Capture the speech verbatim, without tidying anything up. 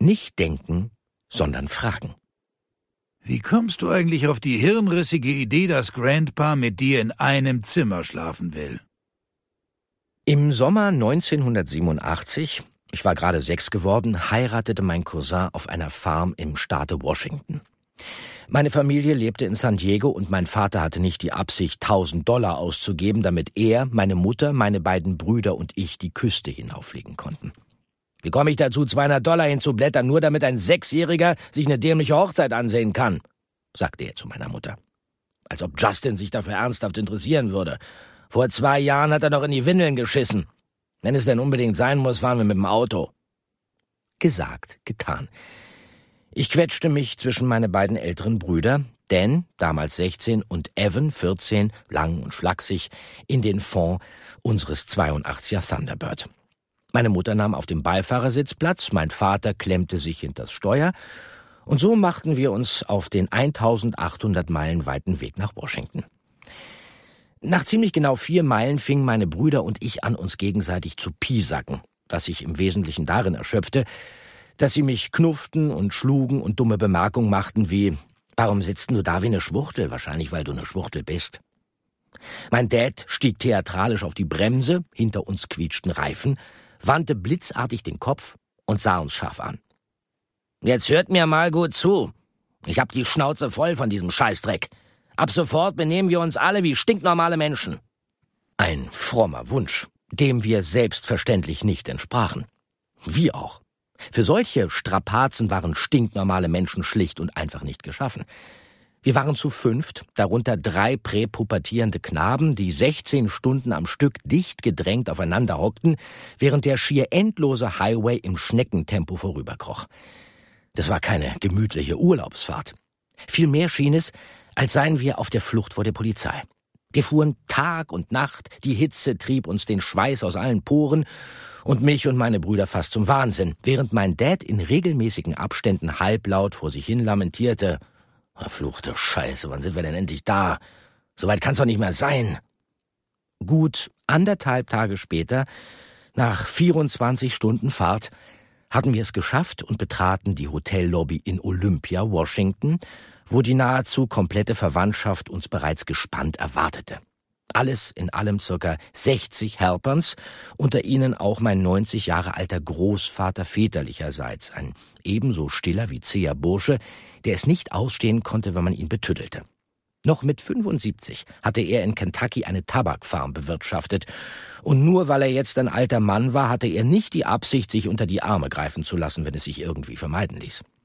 Nicht denken, sondern fragen. Wie kommst du eigentlich auf die hirnrissige Idee, dass Grandpa mit dir in einem Zimmer schlafen will? Im Sommer neunzehnhundertsiebenundachtzig, ich war gerade sechs geworden, heiratete mein Cousin auf einer Farm im Staate Washington. Meine Familie lebte in San Diego und mein Vater hatte nicht die Absicht, tausend Dollar auszugeben, damit er, meine Mutter, meine beiden Brüder und ich die Küste hinauffliegen konnten. Wie komme ich dazu, zweihundert Dollar hinzublättern, nur damit ein Sechsjähriger sich eine dämliche Hochzeit ansehen kann, sagte er zu meiner Mutter. Als ob Justin sich dafür ernsthaft interessieren würde. Vor zwei Jahren hat er noch in die Windeln geschissen. Wenn es denn unbedingt sein muss, fahren wir mit dem Auto. Gesagt, getan. Ich quetschte mich zwischen meine beiden älteren Brüder, Dan, damals sechzehn, und Evan, vierzehn, lang und schlaksig, in den Fond unseres zweiundachtziger Thunderbird. Meine Mutter nahm auf dem Beifahrersitz Platz, mein Vater klemmte sich hinters Steuer, und so machten wir uns auf den eintausendachthundert Meilen weiten Weg nach Washington. Nach ziemlich genau vier Meilen fingen meine Brüder und ich an, uns gegenseitig zu piesacken, was sich im Wesentlichen darin erschöpfte, dass sie mich knufften und schlugen und dumme Bemerkungen machten wie: »Warum sitzt du da wie eine Schwuchtel? Wahrscheinlich, weil du eine Schwuchtel bist.« Mein Dad stieg theatralisch auf die Bremse, hinter uns quietschten Reifen, wandte blitzartig den Kopf und sah uns scharf an. »Jetzt hört mir mal gut zu. Ich hab die Schnauze voll von diesem Scheißdreck. Ab sofort benehmen wir uns alle wie stinknormale Menschen.« Ein frommer Wunsch, dem wir selbstverständlich nicht entsprachen. Wie auch. Für solche Strapazen waren stinknormale Menschen schlicht und einfach nicht geschaffen. Wir waren zu fünft, darunter drei präpubertierende Knaben, die sechzehn Stunden am Stück dicht gedrängt aufeinander hockten, während der schier endlose Highway im Schneckentempo vorüberkroch. Das war keine gemütliche Urlaubsfahrt. Vielmehr schien es, als seien wir auf der Flucht vor der Polizei. Wir fuhren Tag und Nacht, die Hitze trieb uns den Schweiß aus allen Poren und mich und meine Brüder fast zum Wahnsinn, während mein Dad in regelmäßigen Abständen halblaut vor sich hin lamentierte: »Verfluchte Scheiße, wann sind wir denn endlich da? So weit kann's doch nicht mehr sein.« Gut anderthalb Tage später, nach vierundzwanzig Stunden Fahrt, hatten wir es geschafft und betraten die Hotellobby in Olympia, Washington, wo die nahezu komplette Verwandtschaft uns bereits gespannt erwartete. Alles in allem circa sechzig Helperns, unter ihnen auch mein neunzig Jahre alter Großvater väterlicherseits, ein ebenso stiller wie zäher Bursche, der es nicht ausstehen konnte, wenn man ihn betüddelte. Noch mit fünfundsiebzig hatte er in Kentucky eine Tabakfarm bewirtschaftet, und nur weil er jetzt ein alter Mann war, hatte er nicht die Absicht, sich unter die Arme greifen zu lassen, wenn es sich irgendwie vermeiden ließ.